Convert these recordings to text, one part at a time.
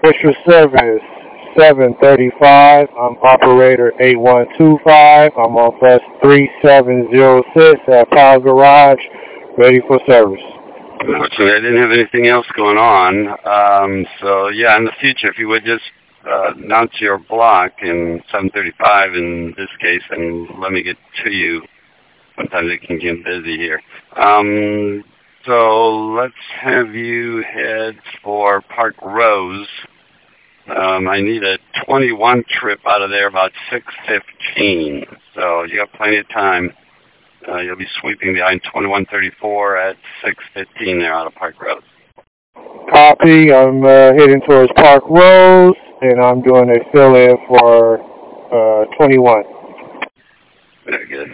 Official service 735. I'm operator 8125. I'm on bus 3706 at Power Garage, ready for service. Unfortunately, I didn't have anything else going on. So yeah, in the future, if you would just announce your block in 735 in this case, and let me get to you. Sometimes it can get busy here. So let's have you head for Park Rose. I need a 21 trip out of there about 6:15. So you got plenty of time. You'll be sweeping behind 2134 at 6:15 there out of Park Rose. Copy. I'm heading towards Park Rose, and I'm doing a fill-in for 21. Very good.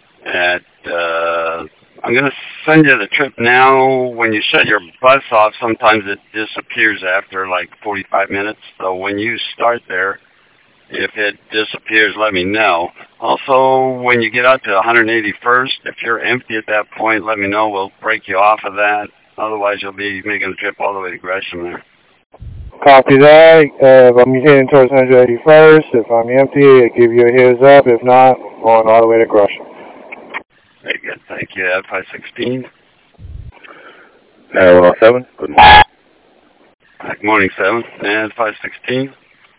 I'm going to send you the trip now. When you shut your bus off, sometimes it disappears after like 45 minutes. So when you start there, if it disappears, let me know. Also, when you get out to 181st, if you're empty at that point, let me know. We'll break you off of that. Otherwise, you'll be making the trip all the way to Gresham there. Copy that. If I'm heading towards 181st, if I'm empty, I'll give you a heads up. If not, I'm going all the way to Gresham. Very good. Thank you. At 516. 107. Good morning. Good morning, 7. And 516.